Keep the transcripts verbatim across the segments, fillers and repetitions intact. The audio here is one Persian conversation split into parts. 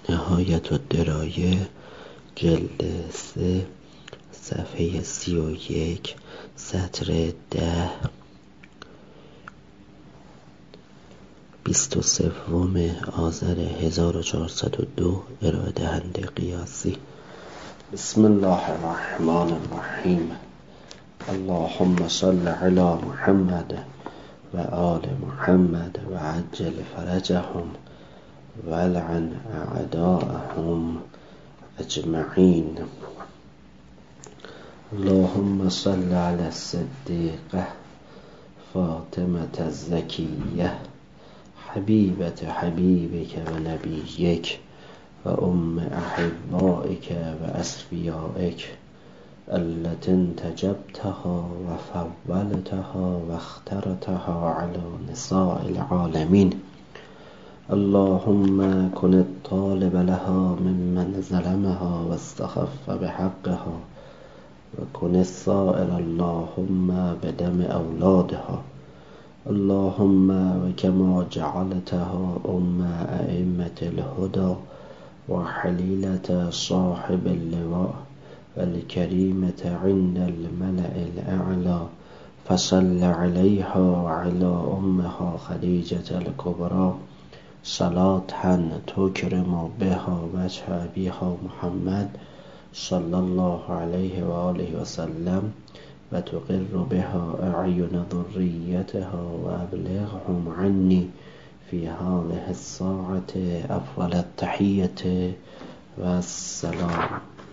نهایت الدرایه جلد سه صفحه سی و یک سطر ده بیست و سوم آذر هزار و چهارصد و دو ارائه دهنده قیاسی. بسم الله الرحمن الرحیم. اللهم صل علی محمد و آل محمد و عجل فرجهم ولعن اعداءهم اجمعین. اللهم صل علی الصدیقه فاطمه الزکیه حبیبت حبیبک و نبیک و ام احبائک و اصفیائک التي انتجبتها و فضلتها و اخترتها على نساء العالمین. اللهم كن الطالب لها ممن ظلمها واستخف بحقها وكن السائل اللهم بدم أولادها. اللهم وكما جعلتها أم أئمة الهدى وحليلة صاحب اللواء والكريمة عند الملأ الأعلى فصل عليها وعلى أمها خديجة الكبرى صلاة تكرم بها وجه أبيها محمد صلى الله عليه وآله وسلم وتقر بها أعين ذريتها وأبلغهم عني في هذه الساعة أفضل التحية والسلام.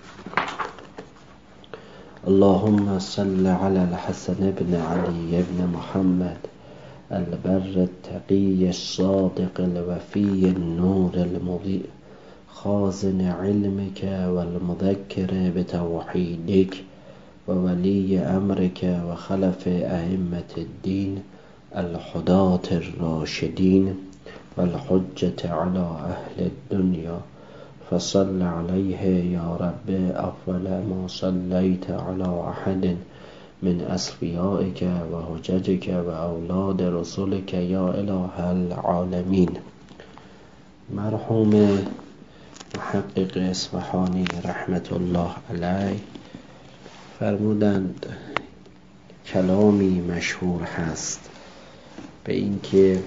اللهم صل على الحسن بن علي بن محمد البر التقي الصادق الوفي النور المضيء خازن علمك والمذكر بتوحيدك وولي أمرك وخلف أئمة الدين الهداة الراشدين والحجة على أهل الدنيا فصل عليه يا رب أفضل ما صليت على أحد من أصفيائك وحججك وأولاد رسولك يا إله العالمين. مرحوم محقق اصفهانی رحمت الله علیه فرمودند کلامی مشهور هست به اینکه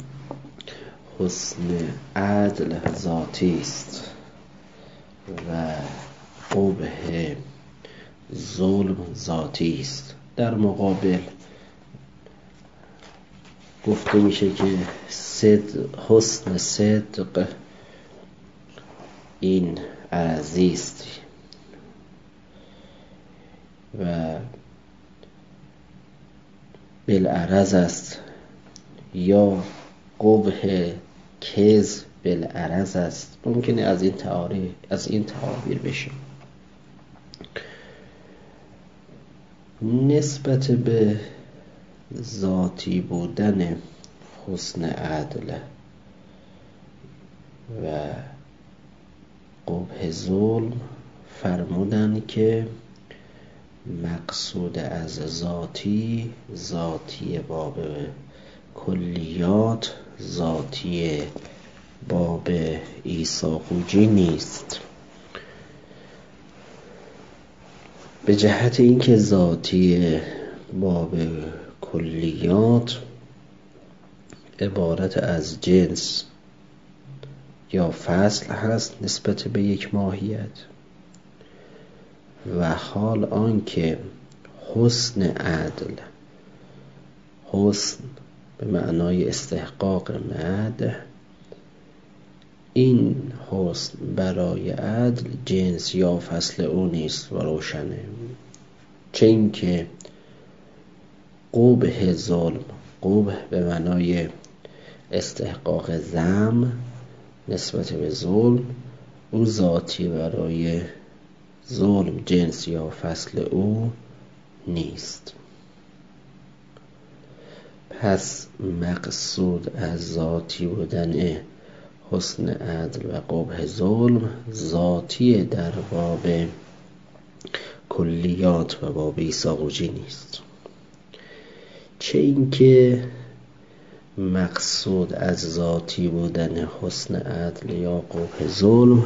حسن عدل ذاتی است و قبح ظلم ذاتی است. در مقابل گفته میشه که صدق، حسن صدق این عرضی است و بالعرض است یا قبح کذب بالعرض است. ممکنه از این تعابیر از این تعابیر بشه. نسبت به ذاتی بودن حسن عدل و قبح ظلم فرمودن که مقصود از ذاتی ذاتی باب کلیات ذاتی باب ایثاقوجی نیست، به جهت اینکه ذاتی باب کلیات عبارت از جنس یا فصل هست نسبت به یک ماهیت و حال آنکه حسن عدل، حسن به معنای استحقاق مدح، این حسن برای عدل جنس یا فصل او نیست و روشنه. چه اینکه قبح ظلم، قبح به معنای استحقاق ذم نسبت به ظلم، او ذاتی برای ظلم جنس یا فصل او نیست. پس مقصود از ذاتی بودن حسن عدل و قبح ظلم ذاتی در باب کلیات و باب ایثاقوجی نیست. چه اینکه مقصود از ذاتی بودن حسن عدل یا قبح ظلم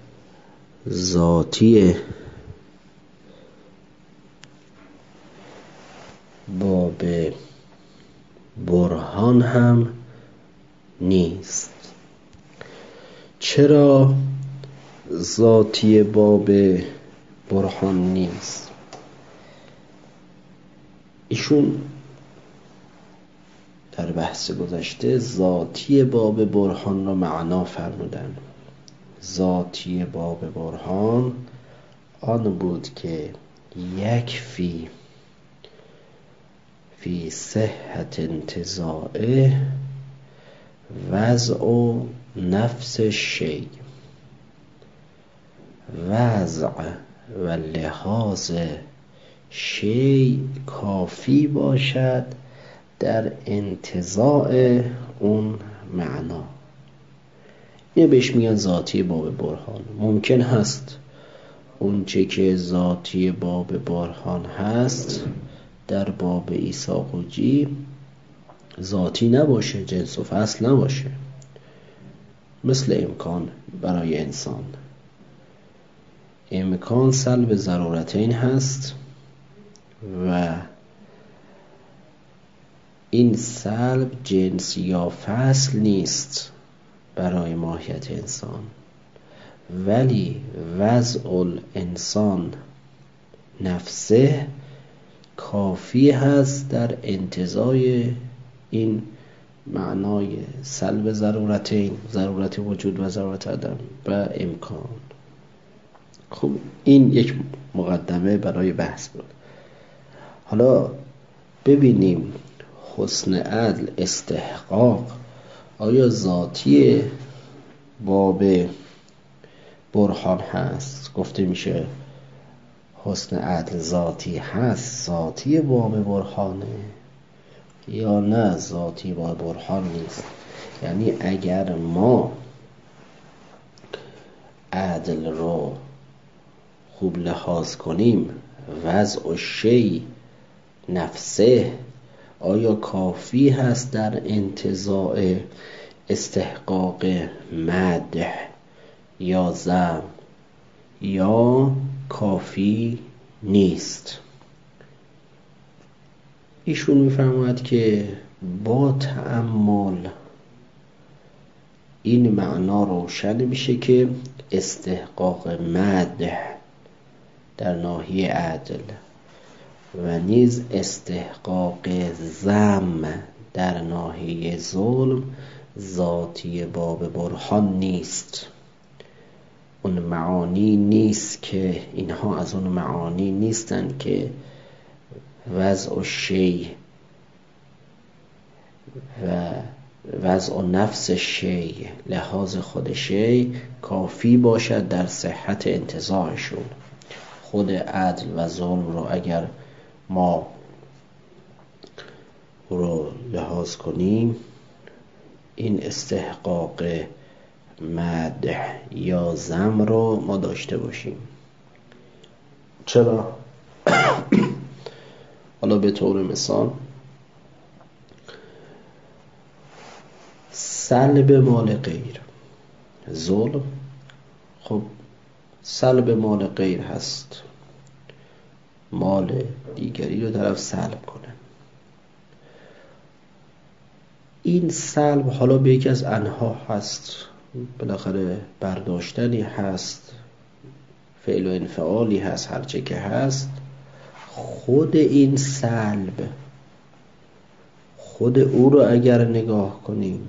ذاتی باب برهان هم نیست. چرا ذاتی باب برهان نیست؟ ایشون در بحث گذشته ذاتی باب برهان را معنا فرمودن. ذاتی باب برهان آن بود که یکفی فی صحت انتزاعه وضع و نفس شی، وضع و لحاظ شی کافی باشد در انتزاع اون معنا. اینه بهش میگن ذاتی باب برهان. ممکن هست اون چه که ذاتی باب برهان هست در باب ایساقوجی ذاتی نباشه، جنس و فصل نباشه، مثل امکان برای انسان. امکان سلب ضرورتین هست و این سلب جنس یا فصل نیست برای ماهیت انسان، ولی وضع الانسان نفسه کافی هست در انتزاع این معنای سلب ضرورتین، ضرورت وجود و ضرورت عدم و امکان. خب این یک مقدمه برای بحث بود. حالا ببینیم حسن عدل استحقاق آیا ذاتی باب برهان هست؟ گفته میشه حسن عدل ذاتی هست، ذاتی باب برهانه، یا نه ذاتی باب برهان نیست. یعنی اگر ما عدل رو خوب لحاظ کنیم، وضع و شی نفسه آیا کافی هست در انتزاع استحقاق مدح یا ذم، یا کافی نیست؟ ایشون میفرماید که با تأمل این معنا روشن میشه که استحقاق مدح در ناحیه عدل و نیز استحقاق ذم در ناحیه ظلم ذاتی باب برهان نیست. اون معانی نیست که اینها از اون معانی نیستن که وضع و شی و وضع و نفس شی، لحاظ خود شی کافی باشد در صحت انتزاعشون. خود عدل و ظلم رو اگر ما رو لحاظ کنیم، این استحقاق مدح یا ذم رو ما داشته باشیم. چرا؟ حالا به طور مثال سلب مال غیر، ظلم، خب سلب مال غیر هست، مال دیگری رو طرف سلب کنه. این سلب حالا به یکی از انها هست، بالاخره برداشتنی هست، فعل و انفعالی هست، هرچه که هست. خود این سلب، خود او رو اگر نگاه کنیم،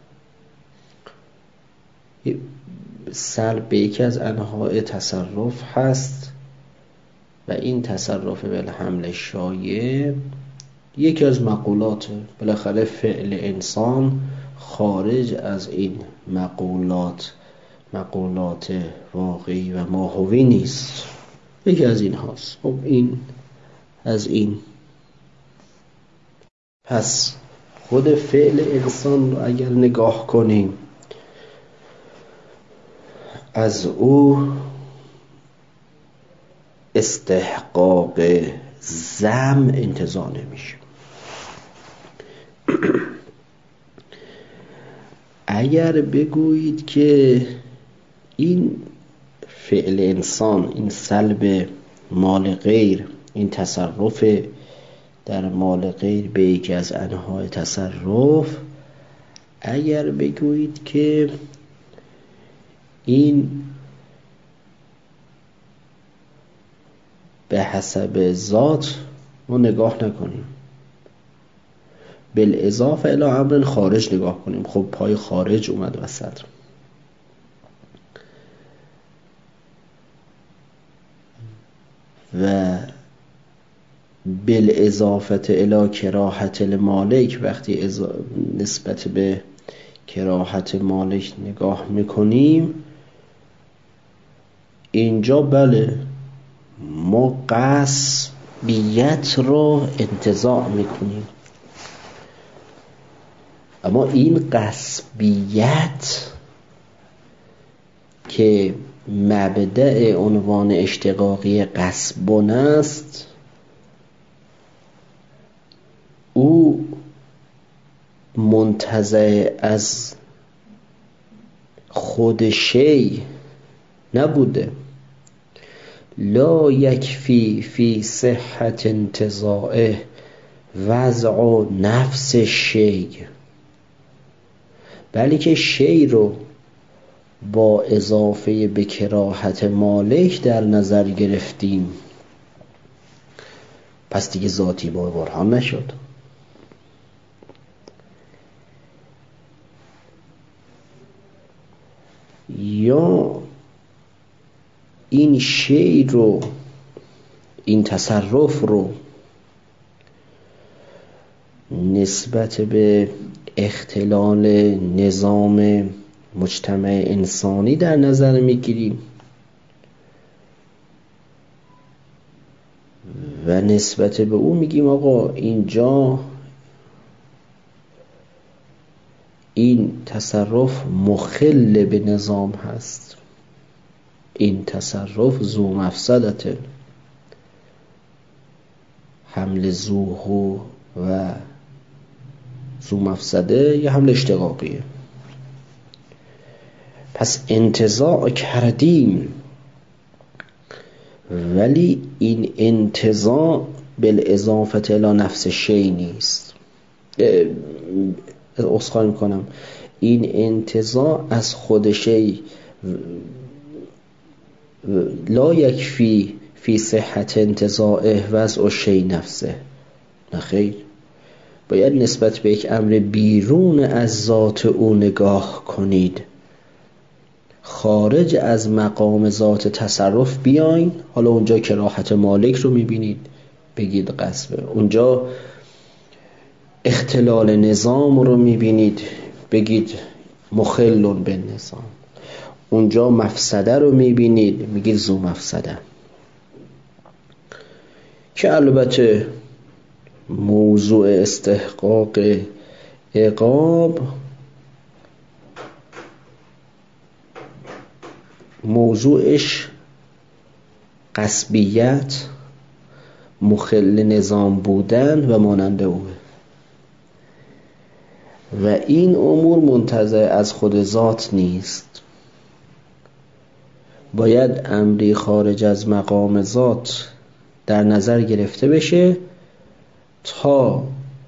سلب به یکی از انواع تصرف هست و این تصرف بالحمل شایع یکی از مقولات، بالاخره فعل انسان خارج از این مقولات مقولات واقعی و ماهوی نیست، یکی از این هاست. خب این از این، پس خود فعل انسان رو اگر نگاه کنیم، از او استحقاق ذم انتزاع نمیشه. اگر بگویید که این فعل انسان، این سلب مال غیر، این تصرف در مال غیر به یکی از انواع تصرف، اگر بگویید که این به حسب ذات ما نگاه نکنیم، بالاضافه الی امر خارج نگاه کنیم، خب پای خارج اومد وسط، و بالاضافه الی کراهت المالک، وقتی نسبت به کراهت مالک نگاه میکنیم، اینجا بله ما غصبیت رو انتزاع میکنیم، اما این غصبیت که مبدأ عنوان اشتقاقی غصبون است، او منتزع از خود شی نبوده. لا یکفی فی صحت انتزاعه وضع نفس شی، بلکه شی رو با اضافه به کراهت مالک در نظر گرفتیم، پس دیگه ذاتی با برهان نشد. یا این شی رو، این تصرف رو نسبت به اختلال نظام مجتمع انسانی در نظر میگیریم و نسبت به او میگیم آقا اینجا این تصرف مخل به نظام هست، این تصرف ذو مفسدته، حمل ذوه و ذو مفسده یا حمل اشتقاقیه. پس انتزاع کردیم، ولی این انتزاع بالاضافه الی نفس شی نیست. اسخای میکنم، این انتزاع از خود شی لا یکفی فی صحت انتزاعه وضع شی نفسه، نخیر، باید نسبت به یک امر بیرون از ذات او نگاه کنید، خارج از مقام ذات تصرف بیاین. حالا اونجا کراهت مالک رو میبینید بگید غصبه، اونجا اختلال نظام رو میبینید بگید مخل به نظام، اونجا مفسده رو میبینید میگید ذو مفسده. که البته موضوع استحقاق عقاب موضوعش غصبیت، مخل نظام بودن و مانند اوه، و این امور منتزع از خود ذات نیست، باید امری خارج از مقام ذات در نظر گرفته بشه تا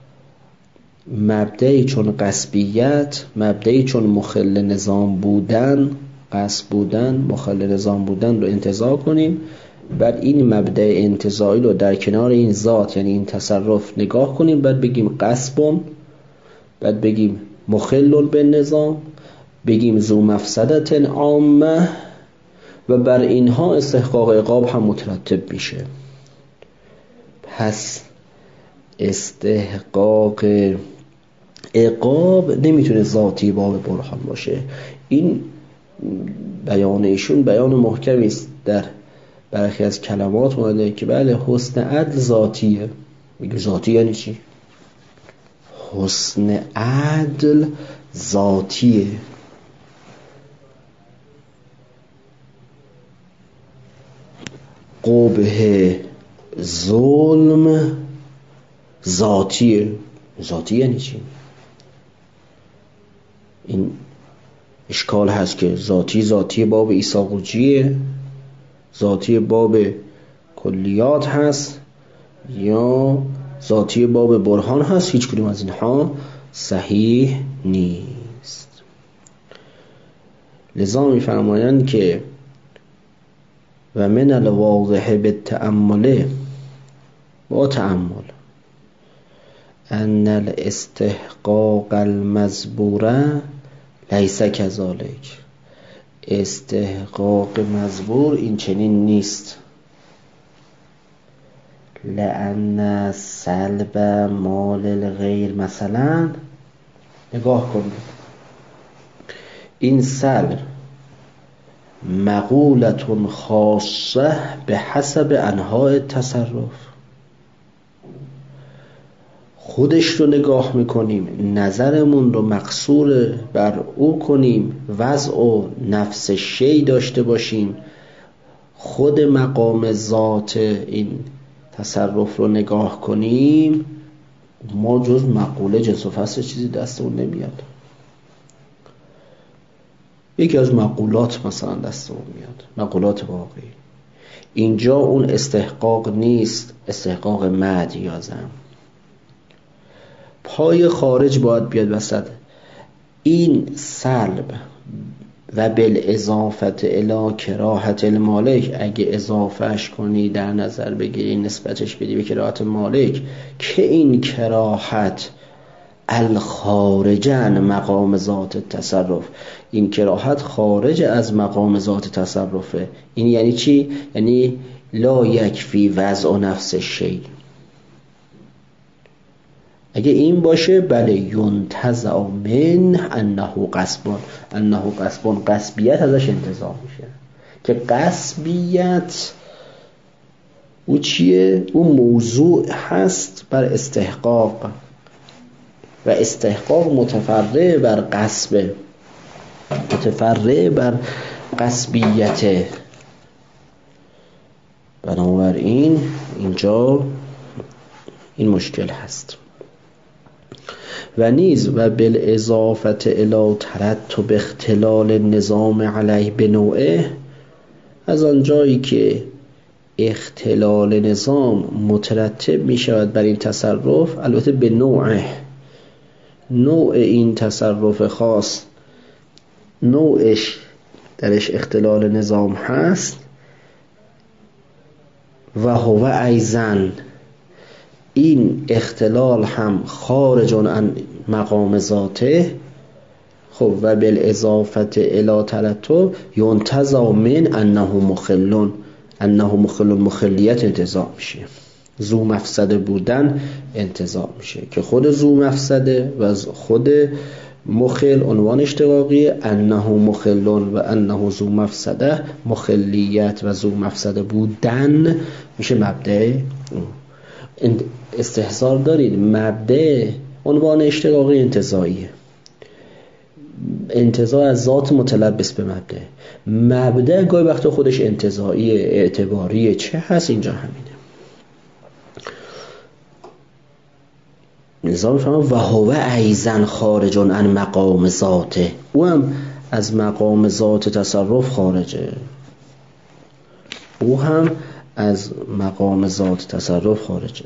مبدعی چون غصبیت، مبدعی چون مخل نظام بودن، غصب بودن، مخل نظام بودن رو انتزاع کنیم، بعد این مبدع انتزاعی رو در کنار این ذات یعنی این تصرف نگاه کنیم، بعد بگیم غصبون، بعد بگیم مخل به نظام، بگیم ذو مفسدت عامه، و بر اینها استحقاق عقاب هم مترتب میشه. پس استحقاق عقاب نمیتونه ذاتی باب برهان باشه. این بیان ایشون بیان محکمی است، در برخی از کلمات اومده که بله حسن عدل ذاتیه. میگه ذاتی یعنی چی؟ حسن عدل ذاتیه، قبح ظلم ذاتیه. ذاتی یعنی چی؟ این اشکال هست که ذاتی ذاتی باب ایساقوجیه، ذاتی باب کلیات هست، یا ذاتی باب برهان هست. هیچ کدوم از اینها صحیح نیست. لذا می‌فرمایند که و من الواضح بالتأمل، با تأمل، ان الاستحقاق المزبوره لیس کذالک، استحقاق مزبور این چنین نیست. لأن سلب مال الغیر، مثلا نگاه کنید این سلب مقولت خاصه به حسب انواع التصرف، خودش رو نگاه میکنیم، نظرمون رو مقصور بر او کنیم، وضع و نفس شی داشته باشیم، خود مقام ذات این تصرف رو نگاه کنیم، ما جز مقوله جنس و فصل چیزی دستمون نمیاد. یکی از مقولات مثلا دستمون میاد، مقولات واقعی. اینجا اون استحقاق نیست، استحقاق مجازم. پای خارج باید بیاد وسط. این سلب و بالاضافه الی کراهت المالک، اگه اضافهش کنی در نظر بگیری، نسبتش بدی به کراهت مالک، که این کراهت الخارج عن مقام ذات التصرف، این کراهت خارج از مقام ذات تصرفه. این یعنی چی؟ یعنی لا یکفی وضع نفس شی. اگه این باشه بله، ینتزع من انه قصبان، انه قصبان، قصبیت ازش انتزاع میشه. که قصبیت او چیه؟ او موضوع هست بر استحقاق، و استحقاق متفرع بر قصب، متفرع بر قصبیت. بنابراین اینجا این مشکل هست. و نیز و بالاضافه الی ترتب اختلال النظام علیه بنوعه، از آنجایی که اختلال نظام مترتب می شود بر این تصرف، البته به نوعه، نوع این تصرف خاص نوعش درش اختلال نظام هست، و هو ایزن، این اختلال هم خارج عن مقام ذاته. خب و بالاضافه الی ترتب ینتزع من انه مخل، انه مخل، مخلیت انتزاع میشه، ذو مفسده بودن انتزاع میشه، که خود ذو مفسده و خود مخل عنوان اشتقاقی، انه مخل و انه ذو مفسده، مخلیت و ذو مفسده بودن میشه مبدأ. استحضار دارید مبدأ عنوان اشتقاقی انتزاعیه، انتزاع از ذات متلبس به مبدأ. مبدأ گاهی وقتا خودش انتزاعی اعتباری چه هست؟ اینجا همینه. نظام فهمم و هو ایزن خارج عن مقام ذاته، او هم از مقام ذات تصرف خارجه، او هم از مقام ذات تصرف خارجه.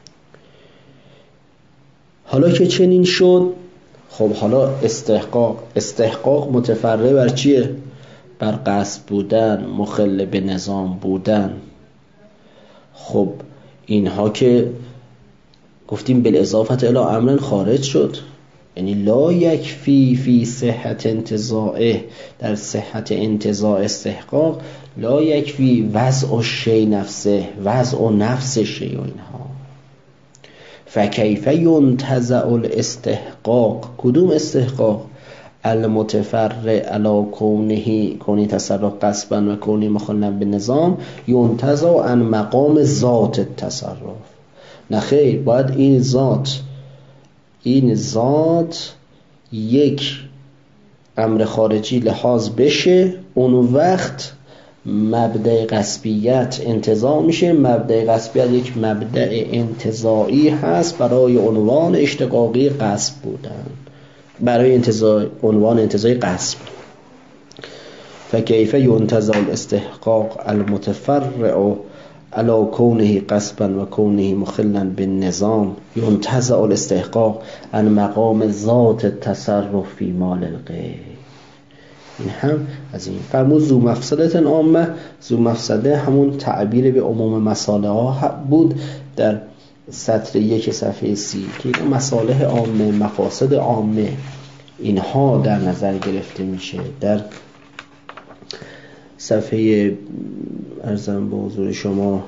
حالا که چنین شد، خب حالا استحقاق، استحقاق متفرع بر چیه؟ بر قصد بودن، مخل به نظام بودن. خب اینها که گفتیم بالاضافه الی امرن خارج شد، یعنی لا یکفی فی صحت انتزاعه، در صحت انتزاع استحقاق لا یکفی وضع شی نفسه، وضع نفس شی و اینها. فکیف ینتزع الاستحقاق، کدوم استحقاق؟ المتفرع علی کونه، کونی تصرف قصبا و کونی مخلا به نظام، ینتزع عن مقام ذات التصرف. نه خیر، باید این ذات این ذات یک امر خارجی لحاظ بشه، اون وقت مبدأ قصبیت انتزاع میشه. مبدأ قصبیت یک مبدأ انتزاعی هست برای عنوان اشتقاقی قصب بودن، برای انتزاع عنوان انتزاعی قصب. فکیف ینتزع الاستحقاق المتفرع علی کونه قصبا و کونه مخلا بالنظام ینتزع الاستحقاق عن مقام ذات التصرف فی مال الغیر. این هم از این فرمود ذو مفسدة عامه. ذو مفسده همون تعبیر به عموم مصالح ها بود در سطر یک صفحه سی که مصالح عامه، مقاصد عامه اینها در نظر گرفته میشه. در صفحه ارزم به حضور شما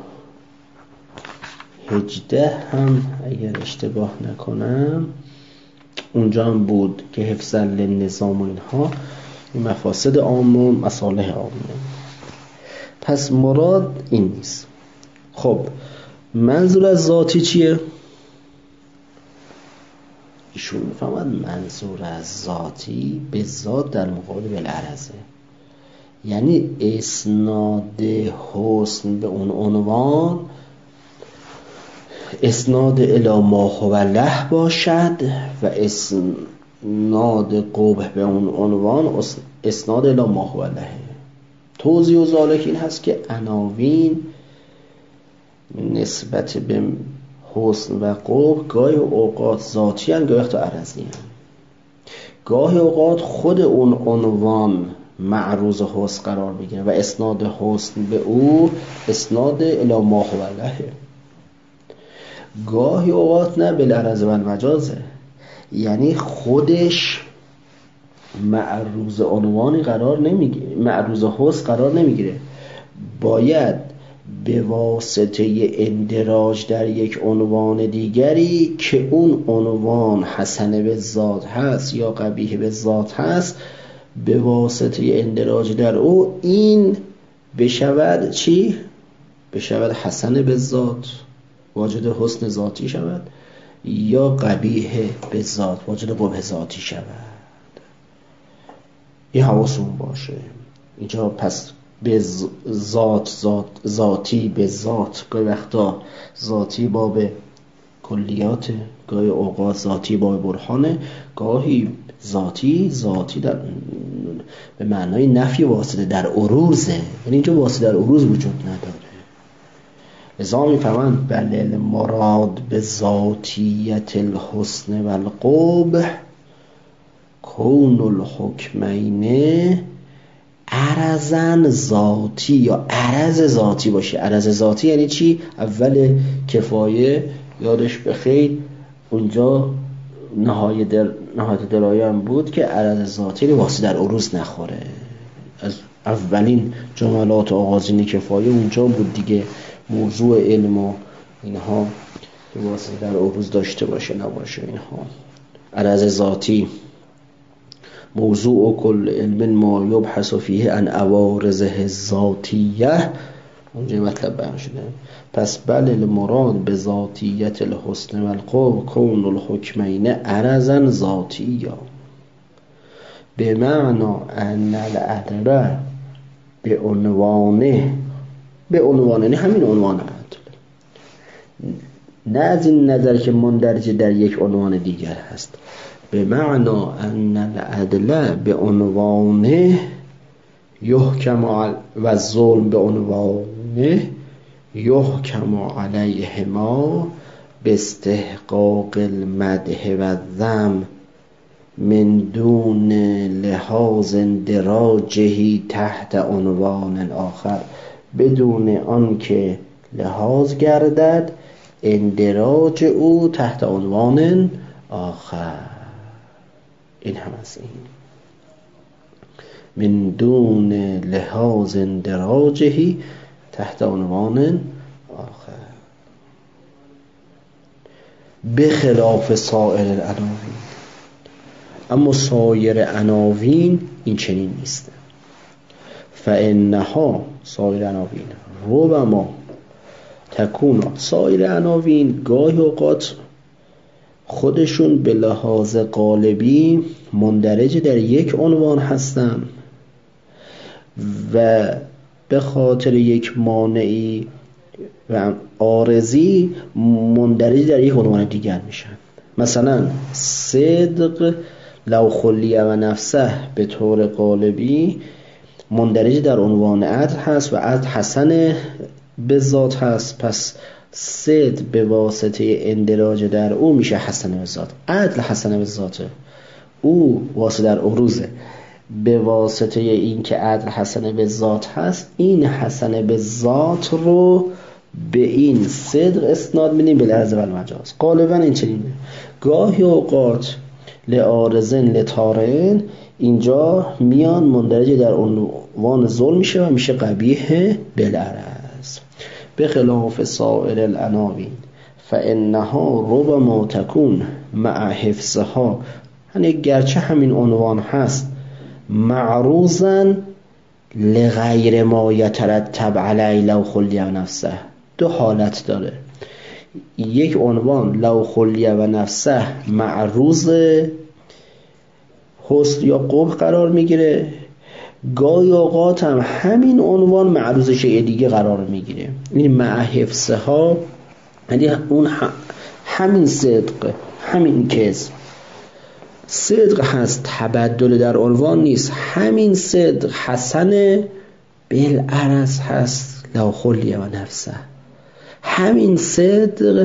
هجده هم اگر اشتباه نکنم اونجا هم بود که حفظ للنظام و اینها، این مفاسد عام و مصالح عامه. پس مراد این نیست. خب منظور از ذاتی چیه؟ ایشون میفهمد منظور از ذاتی به ذات در مقابل بالعرضه، یعنی اسناد حسن به اون عنوان اسناد الی ما هو له باشد و اسناد قبح به اون عنوان اسناد الی ما هو له. توضیح و ذالک این هست که عناوین نسبت به حسن و قبح گاهی اوقات ذاتی هستند، گاهی اوقات عرضی هستند. گاهی اوقات خود اون عنوان معروض حسن قرار بگیره و اسناد حسن به او اسناد الی ما هو له. گاهی اوقات نه بالعرض و المجازه، یعنی خودش معروض عنوانی قرار نمیگیره، معروض حسن قرار نمیگیره، باید به واسطه اندراج در یک عنوان دیگری که اون عنوان حسن به ذات هست یا قبیح به ذات هست، به واسطه اندراج در او این بشود چی؟ بشود حسن به ذات، واجد حسن ذاتی شود، یا قبیح به ذات، واجد قبح ذاتی شود. این حواسون باشه اینجا. پس به ذات ذات ذاتی به ذات، گاهی وقتا ذاتی باب کلیات، گاهی اوقات ذاتی باب برهانه، گاهی ذاتی ذاتی در به معنای نفی واسطه در عروضه، یعنی اینجا واسطه در عروض وجود نداره. لذا میفهمند بل المراد به ذاتیت الحسن و القبح کون الحکمین عرضن ذاتی یا عرض ذاتی باشه. عرض ذاتی یعنی چی؟ اول کفایه یادش بخیر اونجا نهایت در نهایت درایه هم بود که عرض ذاتی یعنی واسه در عروض نخوره. از اولین جملات آغازین کفایه اونجا بود دیگه، موضوع علم و اینها که واسه در عروض داشته باشه نباشه اینها. عرض ذاتی موضوع کل علم ما یبحث فیه عن عوارضه الذاتیه، اونجا مطلب بیان شده. پس بل المراد به ذاتیت الحسن و القبح کون الحکمین عرضا ذاتیه به معنی ان العدل به عنوانه، به عنوانه یعنی همین عنوان عدل، نه از این نظر که مندرج در یک عنوان دیگر هست. به معنی ان العدل به عنوانه یحکم و ظلم به عنوانه یحکم علیهما به استحقاق المدح و الذم من دون لحاظ اندراجه تحت عنوان آخر، بدون آنکه لحاظ گردد اندراج او تحت عنوان آخر. این هم از این من دون لحاظ اندراجه تحت عنوان آخر به خلاف سایر العناوین. اما سایر عناوین این چنین نیست. فانها سایر عناوین ربما تکون، سایر عناوین گاهی اوقات خودشون به لحاظ قالبی مندرج در یک عنوان هستن و به خاطر یک مانعی و عارضی مندرج در یک عنوان دیگر میشن. مثلا صدق لو خلیه و نفسه به طور قالبی مندرج در عنوان عدل هست و عدل حسن به ذات هست، پس صدق به واسطه اندراج در او میشه حسن به ذات. عدل حسن به ذاته، او واسطه در عروضه. به واسطه این که عدل حسن به ذات هست، این حسن به ذات رو به این صدق اسناد میدیم به لفظ و المجاز. غالبا این چنینه. گاهی اوقات لعارضن لطارن اینجا میان مندرج در عنوان ظلم میشه و میشه قبیح بالعرض. به خلاف سائر العناوین فانها ربما تکون مع حفظها، یعنی گرچه همین عنوان هست معروضا لغیر ما یترتب علی لو خلی و نفسه. دو حالت داره. یک عنوان لو خلی و نفسه معروض حسن یا قبح قرار میگیره، گاهی اوقات هم همین عنوان معروض شیء دیگه قرار میگیره. این مع حفظه ها یعنی اون همین صدق، همین کذب صدق هست، تبدل در عنوان نیست. همین صدق حسن بالعرض هست لو خلی و نفسه. همین صدق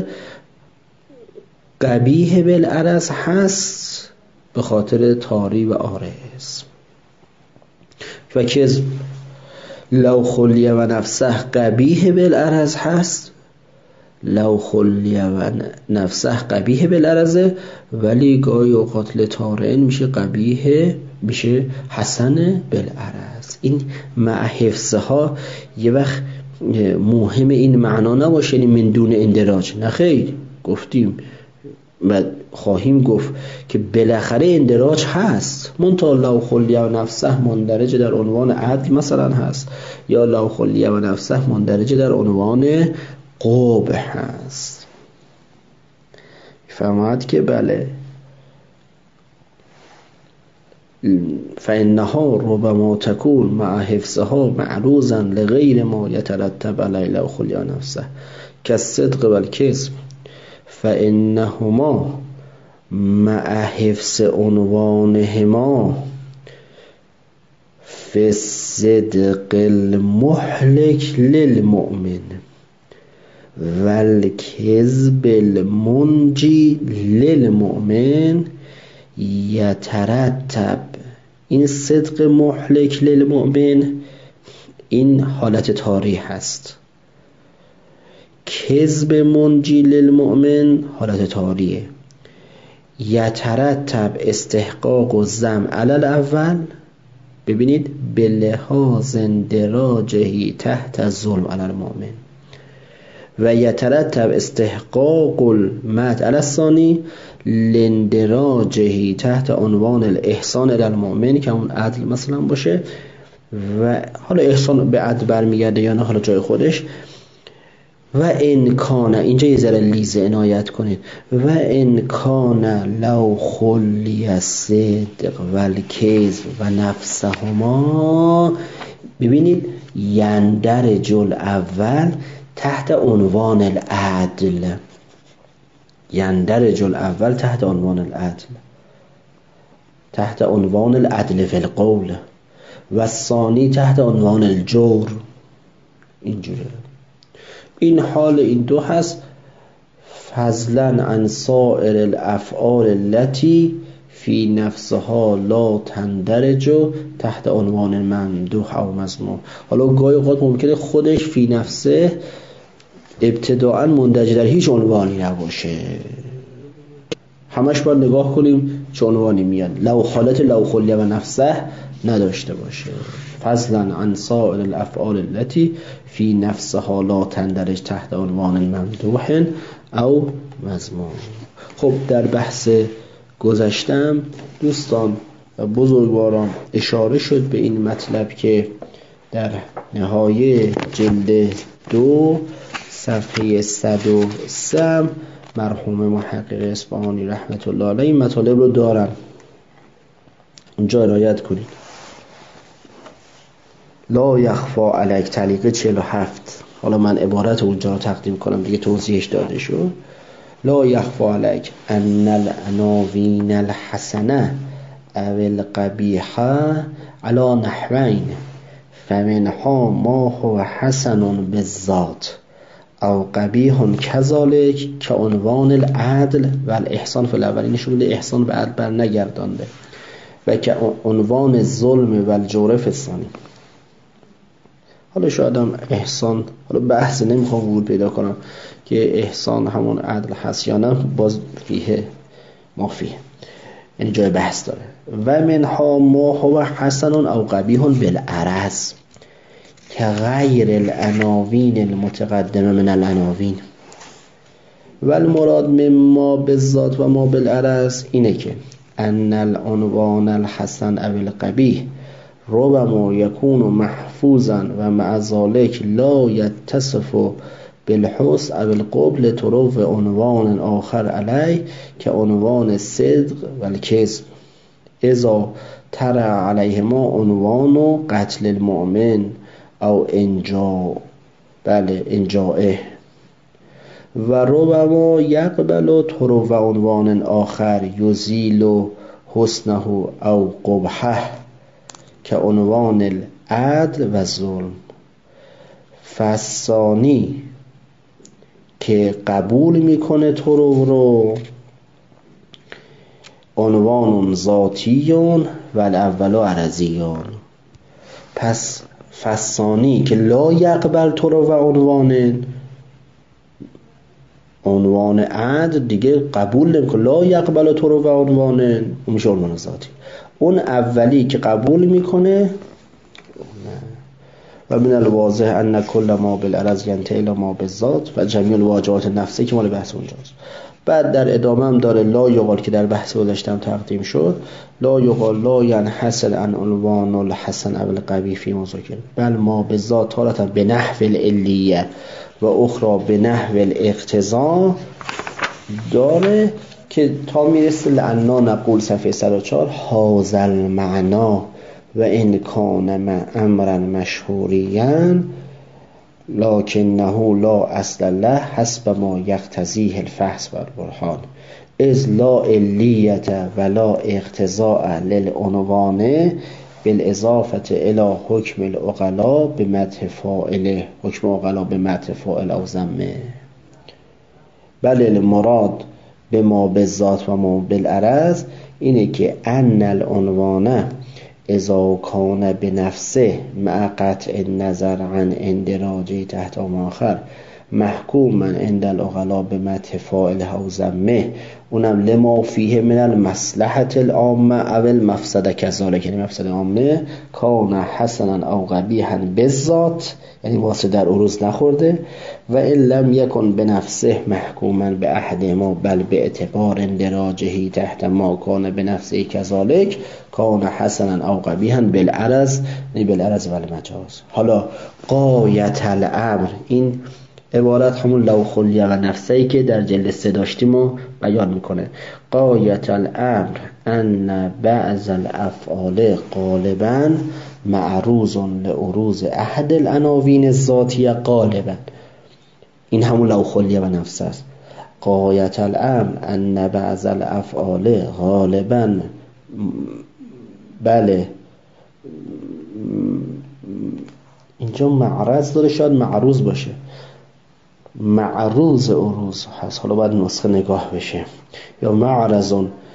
قبیح بالعرض هست به خاطر تاری و عارض. و کذب لو خلی و نفسه قبیح بالعرض هست، لو خلی و نفسه قبیح بالعرضه، ولی گاهی اوقات لطارن میشه قبیح، میشه حسن بالعرض. این مع حفظه ها یه وقت مهم این معنا نباشه یعنی من دون اندراج، نه خیر، گفتیم و خواهیم گفت که بالاخره اندراج هست. منتها لو خلی و نفسه مندرج در عنوان عدل مثلا هست، یا لو خلی و نفسه مندرج در عنوان قبح هست. فهمت که بله. فإنها ربما تكون مع حفظها معروضا لغیر ما يترتب علی لو خلی نفسه كالصدق والكذب فإنهما مع حفظ عنوانهما في الصدق المهلك للمؤمن والكذب المنجی للمؤمن یترتب. این صدق مهلک للمؤمن این حالت طاری هست، کذب منجی للمؤمن حالت طاریه. یترتب استحقاق و ذم علی الاول، ببینید به لحاظ اندراجه تحت ظلم علی المؤمن، و یترتب استحقاق المد علی الثانی لاندراجه تحت عنوان الاحسان الی المؤمن که اون عدل مثلا باشه. و حالا احسان به عدل برمیگرده یا نه حالا جای خودش. و انکان، اینجا یه ذره لیزه عنایت کنید، و انکان لو خلی صدق و الکذب و نفسهما، ببینید یندرج الاول تحت عنوان العدل، یندرج الاول تحت عنوان العدل، تحت عنوان العدل فی القول، و الثانی تحت عنوان الجور. اینجوره. این حال این دو هست. فضلا عن سائر الافعال التي فی نفسها لا تندرج تحت عنوان ممدوح او مذموم. حالا گاهی اوقات ممکنه خودش فی نفسه ابتداعا مندرج در هیچ عنوانی نباشه، همش باید نگاه کنیم چه عنوانی میاد، لو حالت لو خلی و نفسه نداشته باشه. فضلا عن سائر الافعال التي فی نفسها لا تندرج تحت عنوان ممدوح او مذموم. خب در بحث گذشتم دوستان و بزرگواران اشاره شد به این مطلب که در نهایه جلد دو صفحه صد و سه مرحوم محقق اصفهانی رحمت الله علیه این مطالب رو دارن، اونجا عنایت کنید. لا یخفا علیک تعلیق چهل و هفت، حالا من عبارت اونجا رو تقدیم کنم دیگه، توضیحش داده شد. لا یخفا علیک ان العناوین الحسنه او القبیحه علی نحوین فمنها ما هو حسن بالذات او قبیح کذالک که عنوان العدل و الاحسان فی الاولین نشون میده احسان به عدل بر نگردانده و که عنوان ظلم و الجور فی الثانی. حالا شاید هم احسان، حالا بحث نمیخوام ورود پیدا کنم که احسان همون عدل هست یا نه، باز فیه ما فیه، یعنی جای بحث داره. و منها ما هو حسن او قبیح بالعرض که غیر العناوین المتقدمه من العناوین و المراد مما بالذات و ما بالعرض اینه که ان العنوان الحسن او القبیح ربما یکون محفوظا و مع ذلك لا یتصف بالحسن او القبح لطرف عنوان آخر علیه که عنوان صدق و الکذب اذا ترى علیهما عنوان قتل المؤمن او انجا بله انجائه و ربما یقبل طرف عنوان آخر یزیل حسنه او قبحه که عنوان العدل و ظلم. فثانی که قبول میکنه طرف رو عنوان ذاتیون و الاول عرضیون. پس فثانی که لا یقبل طرف عنوان عنوان عدل دیگه قبول نمیکنه، لا یقبل طرف عنوان اون میشه عنوان ذاتی. اون اولی که قبول میکنه و من الواضح ان کل ما بالعرض ینتهی الی ما بالذات و جمیع الواجبات نفسی که مال بحث اونجاست. بعد در ادامه هم داره لا یقال که در بحث گذاشتم تقدیم شد، لا یقال لا ینحصر عن عنوان الحسن او القبیح فی مذکر بل ما بالذات تارة به نحو العلیه و اخرى به نحو الاقتضاء داره که تا میرسه لعنا نقول صفحه صد و چهار هذا المعنا و ان کان امرا مشهوریا لکنه لا اصل له حسب ما یقتضیه الفحص و البرهان اذ لا علیة ولا اقتضاء للعنوان بالاضافه الى حکم العقلاء بمدح فاعله حکم عقلاء بمدح فاعل او ذمه. بل المراد به ما بالذات و ما بالعرض اینه که ان العنوان اذا کان بنفسه مع قطع النظر عن اندراجه تحت ما آخر محکوما عند العقلاء بمدح فاعله او ذمه اونم لما فیه من المصلحة العامه او المفسده کذالک، یعنی مفسده عامه کان حسنا او قبیحا بالذات، یعنی واسه در عروض نخورده و ان لم یکن بنفسه محکوما به احدهما بل به اعتبار اندراجه تحت ما کان بنفسه کذالک کان حسنا او قبیحا بالعرض، یعنی بالعرض و المجاز. حالا غایت الامر، این عبارت همون لو خلیه و نفسه‌ای که در جلد سه داشتیم و بیان میکنه. غایت الامر ان بعض الافعال غالبا معروض لعروض احد العناوین الذاتیه غالبا، این همون لو خلیه و نفسه است. غایت الامر ان بعض الافعال غالبا بله اینجا معرض داره، شاید معروض باشه، معروض عروض هست، حالا باید نسخه نگاه بشه، یا معرض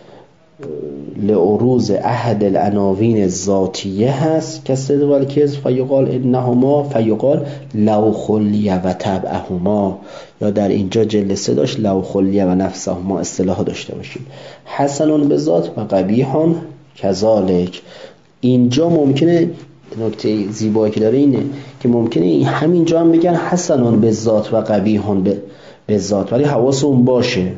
لعروض احد العناوین الذاتیه هست که صدق و الکذب فیقال انهما فیقال لو خلیه و تبعهما، یا در اینجا جلد سه داشت لو خلیه و نفسهما اصطلاح داشته باشید. حسن به ذات و قبیح کذالک. اینجا ممکنه نکته زیبایی که داره اینه که ممکنه همینجا هم بگن حسنون به ذات و قبیحون به ذات، ولی حواسون باشه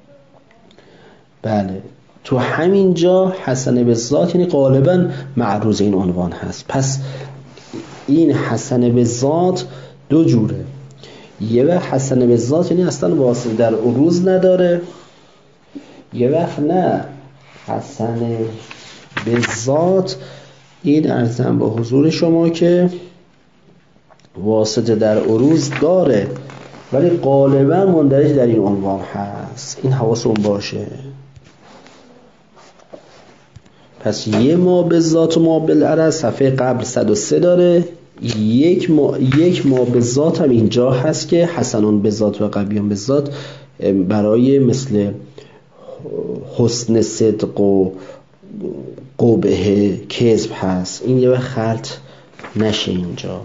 بله تو همینجا حسن به ذات یعنی غالبا معروض این عنوان هست. پس این حسن به ذات دو جوره، یه وقت حسن به ذات یعنی اصلا واسطه در عروض نداره، یه وقت نه حسن به ذات این ارزم با حضور شما که واسطه در عروض داره ولی غالبا مندرج در این عنوان هست، این حواستون باشه. پس یه ما به ذات و ما بالعرض صفحه قبل صد و سه داره، یک ما یک ما به ذات هم اینجا هست که حسنون به ذات و قبیحون به ذات برای مثل حسن صدق و قبح کذب هست. این یه خلط نشه اینجا.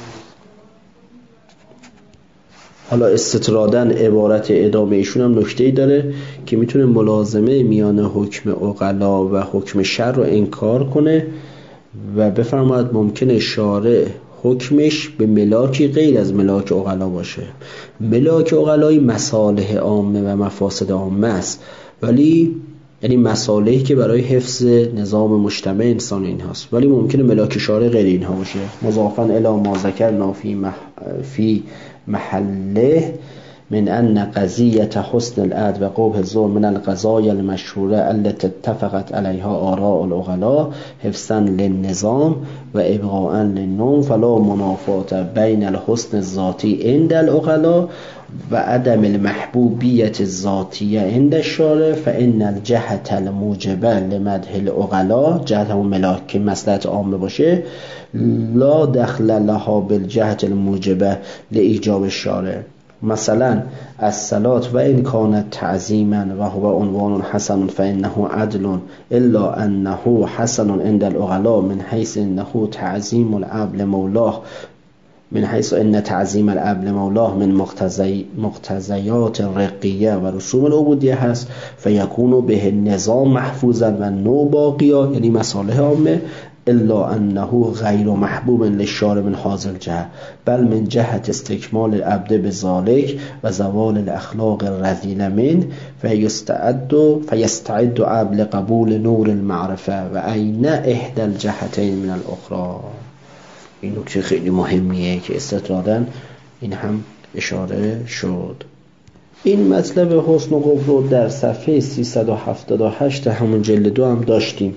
حالا استطرادن عبارت ادامه ایشون هم نکته‌ای داره که میتونه ملازمه میان حکم عقلا و حکم شر رو انکار کنه و بفرماید ممکنه شارع حکمش به ملاکی غیر از ملاک عقلا باشه. ملاک عقلایی مصالح عامه و مفاسد عامه است، ولی یعنی مصالحی که برای حفظ نظام مجتمع انسان این هست، ولی ممکنه ملاک شارع غیر اینها باشه. مضافاً الی ما ذکرنا فی مح... فی محله من ان قضیه حسن العدل و قبح الظلم من القضايا المشهوره التي اتفقت عليها آراء العقلاء حفظا للنظام و ابقاء للنوم فلا منافات بین الحسن الذاتی عند العقلاء و عدم المحبوبیت الذاتیه عند الشارع فان الجهة الموجبه لمدح العقلاء، جهت همون ملاک که مصلحت عامه باشه، لا دخل لها بالجهة الموجبه لایجاب الشارع. مثلا الصلاة و ان كانت تعظیما و هو عنوان حسن فانه عدل الا انه حسن عند العقلاء من حيث انه تعظیم العبد مولاه من حيث ان تعظیم العبد مولاه من مقتضی مقتضیات الرقیه و رسوم العبودیه هست فیکون به النظام محفوظا و نو باقیا، یعنی مصالح عامه، الا انه غیر محبوب للشارع من هذا الجهه بل من جهت استکمال العبد بذلك و زوال الاخلاق الرذیله من فیستعد فیستعد عبد لقبول نور المعرفه و عین احدى الجهتين من الاخرى. این نکته خیلی مهمیه که استطرادن این هم اشاره شد. این مطلب حسن و قبح رو در صفحه سیصد و هفتاد و هشت همون جلد دو هم داشتیم.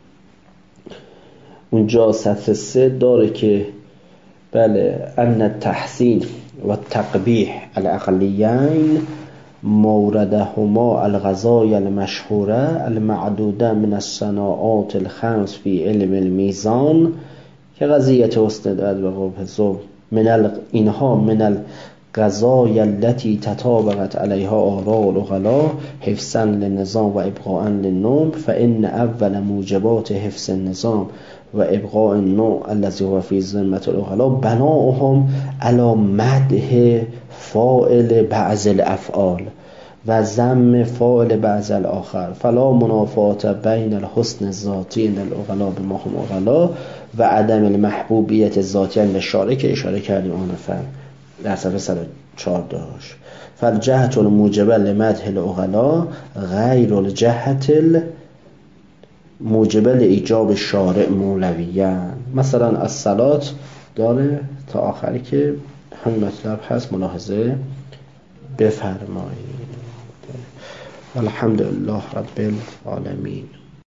اونجا سطر سه داره که بله ان التحسین و التقبیح العقلیین موردهما الغذای المشهوره المعدوده من الصناعات الخمس فی علم المیزان که قضیت حسن العدل و قبح الظلم من ال... اینها من الغذای التي تطابقت علیها آراء العقلاء حفظا للنظام و ابقاء للنوم فان اول موجبات حفظ النظام و ابقاء النوع الذي هو في ذمة العقلاء بناؤهم على مدح فاعل بعض الافعال و ذم فاعل بعض الاخر فلا منافات بین الحسن الذاتی عند العقلاء بما هم عقلاء و عدم المحبوبیت الذاتی عند الشارع که اشاره کردیم آنفا در صفحه صد و چهار داشت. فالجهة الموجبه لمدح العقلاء غیر الجهة موجبه لایجاب شارع مولویان. مثلا الصلاة داره تا آخری که همین مطلب هست، ملاحظه بفرمایید. الحمدلله رب العالمین.